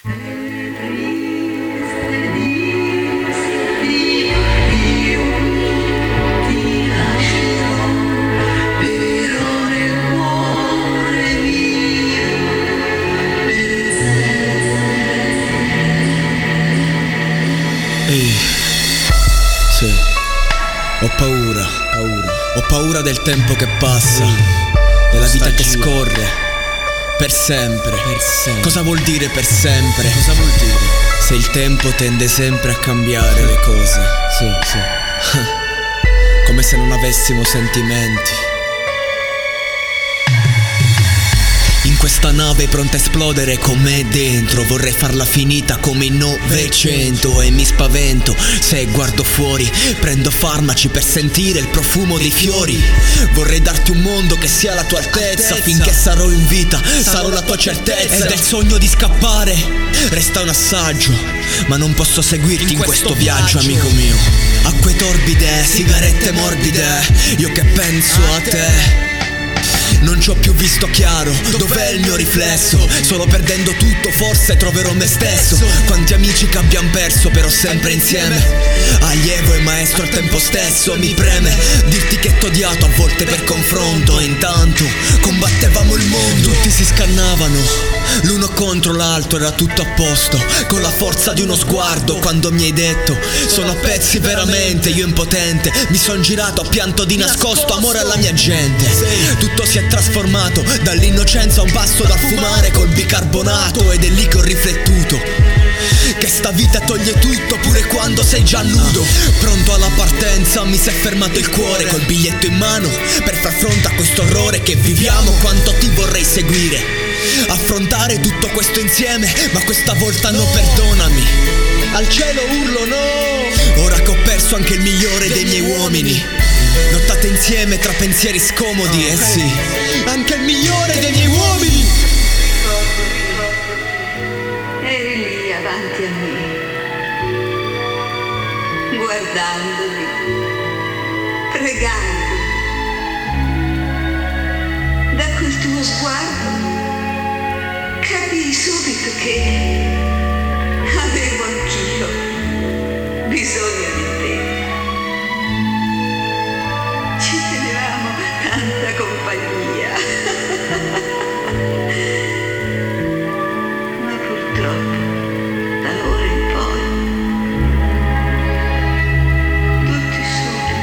Sì, ho paura del tempo che passa, della vita che scorre per sempre. Cosa vuol dire per sempre? Cosa vuol dire? Se il tempo tende sempre a cambiare le cose. Sì. Come se non avessimo sentimenti. In questa nave pronta a esplodere come dentro, vorrei farla finita come in Novecento. E mi spavento se guardo fuori, prendo farmaci per sentire il profumo dei fiori. Vorrei darti un mondo che sia alla tua altezza, finché sarò in vita, sarò la tua certezza. Ed è il sogno di scappare, resta un assaggio, ma non posso seguirti in questo viaggio, amico mio. Acque torbide, sigarette morbide, io che penso a te. Non ci ho più visto chiaro, dov'è il mio riflesso? Solo perdendo tutto forse troverò me stesso. Quanti amici che abbiamo perso però sempre insieme, allievo e maestro al tempo stesso. Mi preme dirti che t'ho odiato a volte per confronto, e intanto combattevamo il mondo. Tutti si scannavano, l'uno contro l'altro, era tutto a posto, con la forza di uno sguardo. Quando mi hai detto sono a pezzi veramente, io impotente mi son girato, ho pianto di nascosto amore alla mia gente. Tutto si è trasformato, dall'innocenza a un passo dal fumare col bicarbonato. Ed è lì che ho riflettuto che sta vita toglie tutto, pure quando sei già nudo. Pronto alla partenza, mi si è fermato il cuore, col biglietto in mano per far fronte a questo orrore che viviamo. Quanto ti vorrei seguire, affrontare tutto questo insieme, ma questa volta no, perdonami. Al cielo urlo no, ora che ho perso anche il migliore dei miei uomini. Lottate insieme tra pensieri scomodi, eh sì, anche il migliore dei miei uomini. Eri lì avanti a me, guardandomi, pregandomi. Da quel tuo sguardo capii subito che avevo anch'io bisogno di te. Ci tenevamo tanta compagnia. Ma purtroppo, da ora in poi, tutti soli,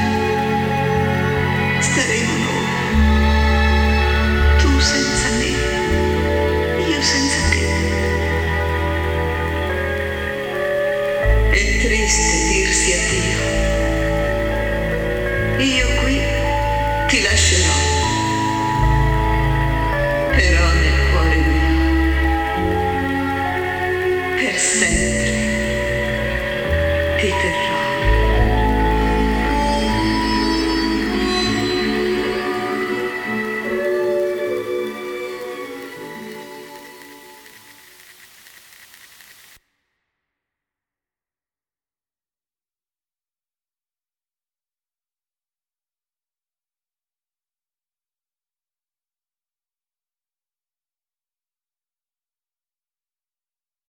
staremo noi. Tu senza me, io senza te. È triste dirsi addio. Io qui ti lascerò, però